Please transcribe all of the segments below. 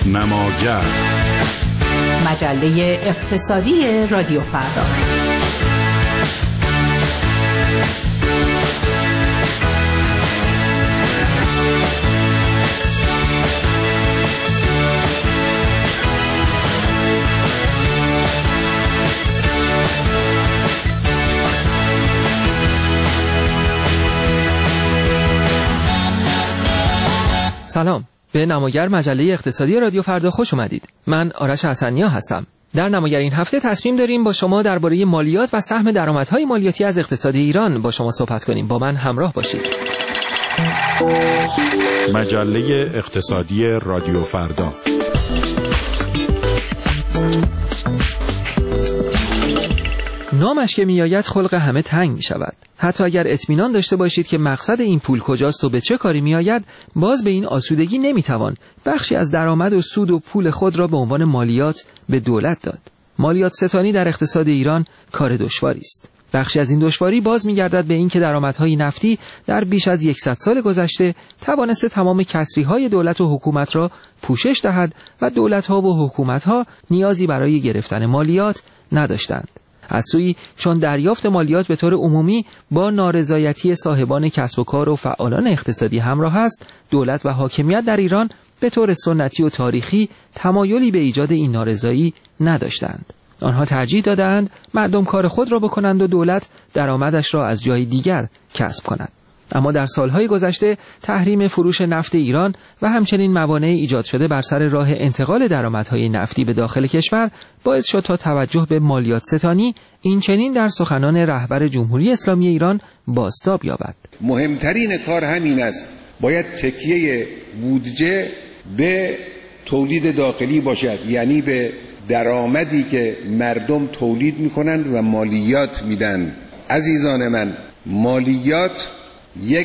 نماگر، مجله اقتصادی رادیو فردا. سلام، به نماگر مجله اقتصادی رادیو فردا خوش اومدید. من آرش حسنیا هستم. در نماگر این هفته تصمیم داریم با شما درباره مالیات و سهم درآمدهای مالیاتی از اقتصاد ایران با شما صحبت کنیم. با من همراه باشید. مجله اقتصادی رادیو فردا. نامش که میآید خلق همه تنگ می شود. حتی اگر اطمینان داشته باشید که مقصد این پول کجاست و به چه کاری میآید، باز به این آسودگی نمیتوان بخشی از درآمد و سود و پول خود را به عنوان مالیات به دولت داد. مالیات ستانی در اقتصاد ایران کار دشواری است. بخشی از این دشواری باز میگردد به این که درآمدهای نفتی در بیش از 100 سال گذشته توانسته تمام کسریهای دولت و حکومت را پوشش دهد و دولت‌ها و حکومت‌ها نیازی برای گرفتن مالیات نداشتند. از سوی چون دریافت مالیات به طور عمومی با نارضایتی صاحبان کسب و کار و فعالان اقتصادی همراه است، دولت و حاکمیت در ایران به طور سنتی و تاریخی تمایلی به ایجاد این نارضایی نداشتند. آنها ترجیح دادند مردم کار خود را بکنند و دولت درآمدش را از جای دیگر کسب کند. اما در سالهای گذشته تحریم فروش نفت ایران و همچنین موانع ایجاد شده بر سر راه انتقال درآمدهای نفتی به داخل کشور باعث شد تا توجه به مالیات ستانی این چنین در سخنان رهبر جمهوری اسلامی ایران بازتاب یابد. مهمترین کار همین است، باید تکیه بودجه به تولید داخلی باشد، یعنی به درآمدی که مردم تولید میکنند و مالیات میدن. عزیزان من، مالیات یک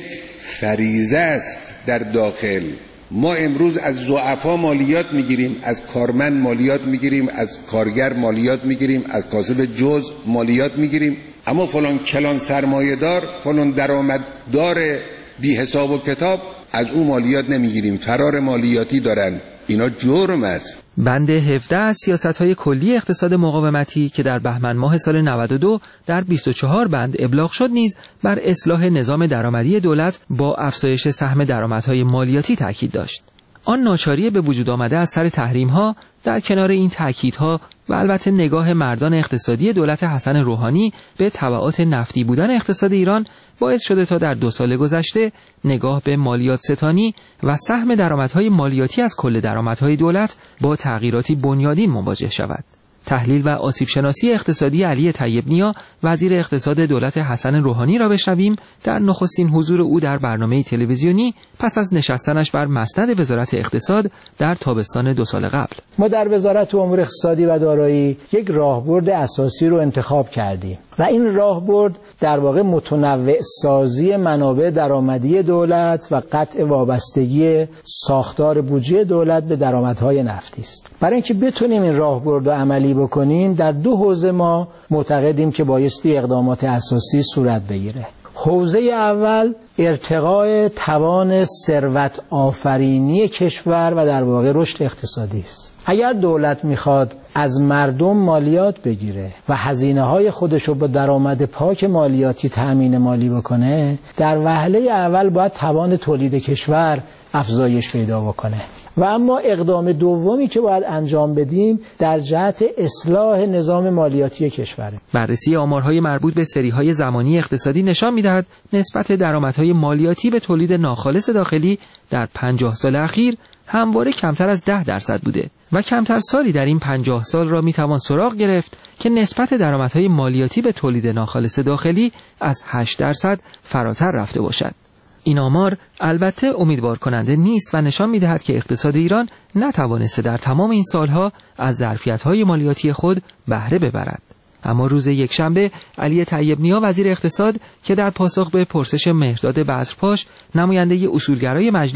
فریضه است در داخل. ما امروز از ضعفا مالیات میگیریم، از کارمند مالیات میگیریم، از کارگر مالیات میگیریم، از کاسب جزء مالیات میگیریم، اما فلان کلان سرمایه دار، فلان درآمددار بی حساب و کتاب، از او مالیات نمیگیریم، فرار مالیاتی دارن. اینا جرم است. بند 17 از سیاست‌های کلی اقتصاد مقاومتی که در بهمن ماه سال 92 در 24 بند ابلاغ شد نیز بر اصلاح نظام درآمدی دولت با افزایش سهم درآمدهای مالیاتی تاکید داشت. آن ناچاری به وجود آمده از سر تحریم‌ها در کنار این تاکیدها و البته نگاه مردان اقتصادی دولت حسن روحانی به تبعات نفتی بودن اقتصاد ایران باعث شده تا در 2 سال گذشته نگاه به مالیات ستانی و سهم درآمدهای مالیاتی از کل درآمدهای دولت با تغییراتی بنیادین مواجه شود. تحلیل و آسیب شناسی اقتصادی علی طیب نیا وزیر اقتصاد دولت حسن روحانی را بشنویم در نخستین حضور او در برنامه تلویزیونی پس از نشستنش بر مسند وزارت اقتصاد در تابستان 2 سال قبل. ما در وزارت امور اقتصادی و دارایی یک راهبرد اساسی رو انتخاب کردیم و این راهبرد در واقع متنوع سازی منابع درآمدی دولت و قطع وابستگی ساختار بودجه دولت به درآمدهای نفتی است. برای اینکه بتونیم این راهبرد رو عملی بکنیم، در 2 حوزه ما معتقدیم که بایستی اقدامات اساسی صورت بگیره. حوزه اول ارتقاء توان ثروت آفرینی کشور و در واقع رشد اقتصادی است. اگر دولت میخواد از مردم مالیات بگیره و هزینه‌های خودش رو با درآمد پاک مالیاتی تأمین مالی بکنه، در وهله اول باید توان تولید کشور افزایش پیدا بکنه. و اما اقدام دومی که باید انجام بدیم در جهت اصلاح نظام مالیاتی کشوره. بررسی آمارهای مربوط به سریهای زمانی اقتصادی نشان می‌دهد نسبت درآمدهای مالیاتی به تولید ناخالص داخلی در 50 سال اخیر همواره کمتر از 10% بوده و کمتر سالی در این 50 سال را میتوان سراغ گرفت که نسبت درآمدهای مالیاتی به تولید ناخالص داخلی از 8% فراتر رفته باشد. این آمار البته امیدوار کننده نیست و نشان می‌دهد که اقتصاد ایران نتوانسته در تمام این سالها از ظرفیت‌های مالیاتی خود بهره ببرد. اما روز یکشنبه علی طیب نیا وزیر اقتصاد که در پاسخ به پرسش مهرداد بذرپاش نماینده اصولگرای مجلس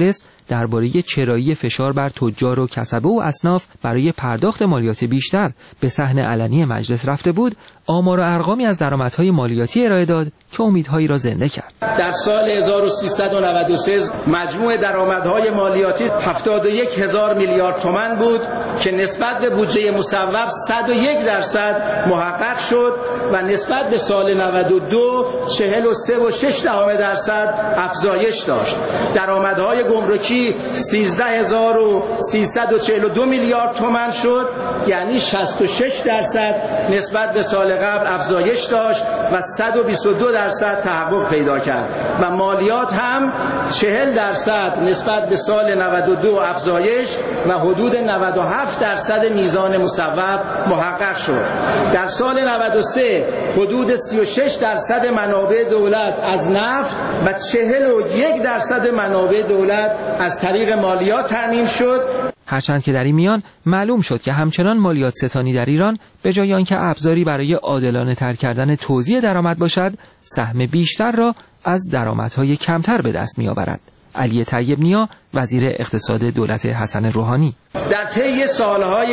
درباره چرایی فشار بر تجار و کسبه و اصناف برای پرداخت مالیات بیشتر به صحن علنی مجلس رفته بود، آمار و ارقامی از درآمدهای مالیاتی ارائه داد که امیدهایی را زنده کرد. در سال 1393 مجموع درآمدهای مالیاتی 71,000 میلیارد تومان بود که نسبت به بودجه مصوب 101% محقق شد و نسبت به سال 92 43.6% افزایش داشت. درآمدهای گمرکی 13,342 میلیارد تومان شد، یعنی 66% نسبت به سال قبل افزایش داشت و 122% تحقق پیدا کرد و مالیات هم 40% نسبت به سال 92 افزایش و حدود 97% میزان مصوب محقق شد. در سال 93 حدود 36% منابع دولت از نفت و 41% منابع دولت از طریق مالیات تامین شد. هرچند که در این میان معلوم شد که همچنان مالیات ستانی در ایران به جای آنکه ابزاری برای عادلانه تر کردن توزیع درآمد باشد، سهم بیشتر را از درآمدهای کمتر به دست می‌آورد. علی طیب نیا، وزیر اقتصاد دولت حسن روحانی: در طی سالهای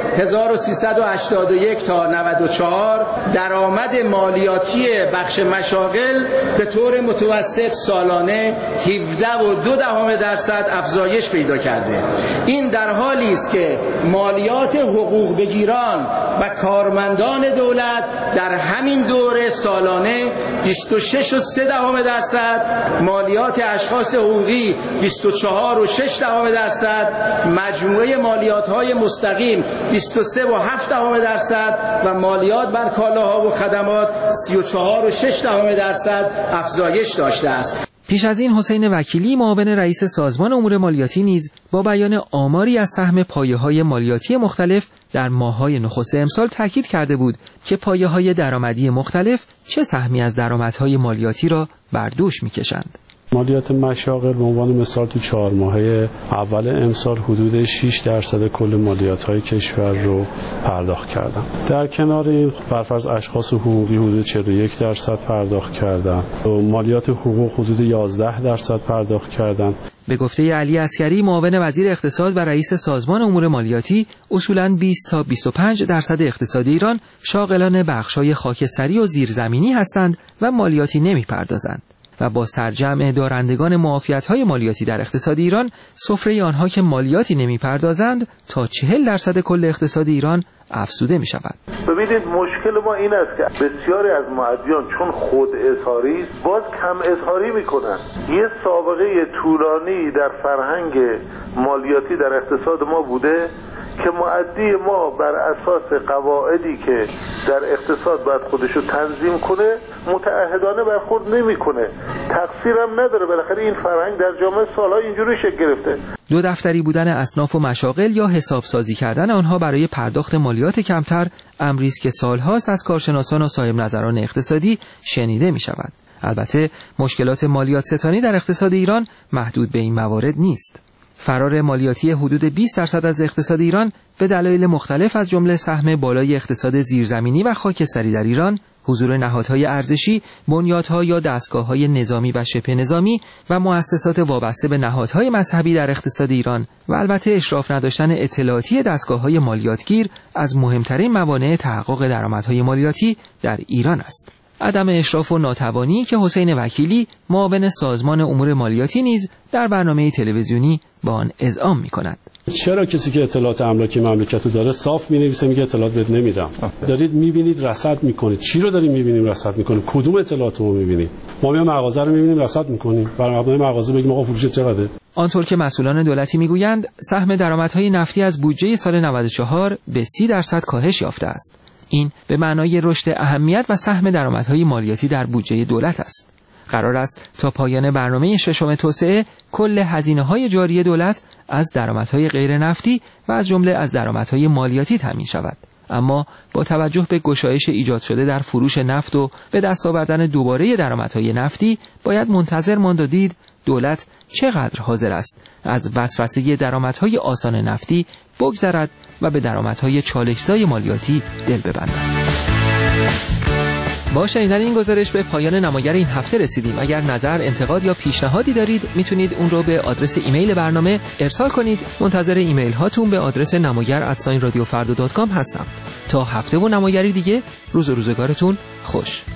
1381 تا 94 درآمد مالیاتی بخش مشاغل به طور متوسط سالانه 17.2% افزایش پیدا کرده. این در حالی است که مالیات حقوق بگیران و کارمندان دولت در همین دوره سالانه 26.3%، مالیات اشخاص حقوقی 24.6%، مجموعه مالیات‌های مستقیم 23.7% و مالیات بر کالاها و خدمات 34.6% افزایش داشته است. پیش از این حسین وکیلی، معاون رئیس سازمان امور مالیاتی، نیز با بیان آماری از سهم پایه‌های مالیاتی مختلف در ماه‌های نخست امسال تاکید کرده بود که پایه‌های درآمدی مختلف چه سهمی از درآمدهای مالیاتی را بر دوش می‌کشند. مالیات مشاغل به عنوان مثال تو 4 ماهه اول امسال حدود 6% کل مالیات‌های کشور رو پرداخت کردن. در کنار این برفرض اشخاص حقوقی حدود 41% پرداخت کردن و مالیات حقوق حدود 11% پرداخت کردن. به گفته علی عسکری، معاون وزیر اقتصاد و رئیس سازمان امور مالیاتی، اصولاً 20 تا 25% اقتصاد ایران شاغلان بخش‌های خاکستری و زیرزمینی هستند و مالیاتی نمی‌پردازند و با سرجمع دارندگان معافیت‌های مالیاتی در اقتصاد ایران، سفره آنها که مالیاتی نمی‌پردازند تا 40% کل اقتصاد ایران افزوده می‌شود. ببینید مشکل ما این است که بسیاری از مؤدیان چون خود اظهاری است، باز کم اظهاری می‌کنند. یه سابقه طولانی در فرهنگ مالیاتی در اقتصاد ما بوده که مؤدی ما بر اساس قواعدی که در اقتصاد باید خودشو تنظیم کنه متعهدانه برخورد نمیکنه. تقصیرم نداره، بالاخره این فرهنگ در جامعه سالها اینجوری شکل گرفته. دو دفتری بودن اصناف و مشاغل یا حسابسازی کردن آنها برای پرداخت مالیات کمتر امری است که سالهاست از کارشناسان و صاحب نظران اقتصادی شنیده می شود. البته مشکلات مالیات ستانی در اقتصاد ایران محدود به این موارد نیست. فرار مالیاتی حدود 20% از اقتصاد ایران به دلایل مختلف از جمله سهم بالای اقتصاد زیرزمینی و خاکستری در ایران، حضور نهادهای ارزشی، بنیادها یا دستگاه‌های نظامی و شبه نظامی و مؤسسات وابسته به نهادهای مذهبی در اقتصاد ایران و البته اشراف نداشتن اطلاعاتی دستگاه‌های مالیاتگیر از مهمترین موانع تحقق درآمدهای مالیاتی در ایران است. عدم اشراف و ناتوانی که حسین وکیلی، معاون سازمان امور مالیاتی، نیز در برنامه تلویزیونی با آن اذعان می‌کند. چرا کسی که اطلاعات املاکی مملکت رو داره صاف می‌نویسه میگه اطلاعات بهت نمیدم؟ دارید می‌بینید رصد می‌کنید. چی رو داریم می‌بینیم رصد می‌کنیم؟ کدوم اطلاعات رو می‌بینیم؟ ما میام مغازه رو می‌بینیم رصد می‌کنیم. برای مبنای مغازه بگیم آقا فروش چقدره؟ آنطور که مسئولان دولتی می‌گویند، سهم درآمدهای نفتی از بودجه سال 94 به 30% کاهش یافته است. این به معنای رشد اهمیت و سهم درآمدهای مالیاتی در بودجه دولت است. قرار است تا پایان برنامه ششم توسعه کل هزینه‌های جاری دولت از درآمدهای غیر نفتی و از جمله از درآمدهای مالیاتی تامین شود. اما با توجه به گشایش ایجاد شده در فروش نفت و به دست آوردن دوباره درآمدهای نفتی، باید منتظر ماند و دید دولت چقدر حاضر است از وسوسه درآمدهای آسان نفتی بگذرد و به درآمدهای چالش‌زای مالیاتی دل ببندد. با شنیدن این گزارش به پایان نمایر این هفته رسیدیم. اگر نظر، انتقاد یا پیشنهادی دارید میتونید اون رو به آدرس ایمیل برنامه ارسال کنید. منتظر ایمیل هاتون به آدرس namayer@radiofarda.com هستم. تا هفته و نمایری دیگه، روز و روزگارتون خوش.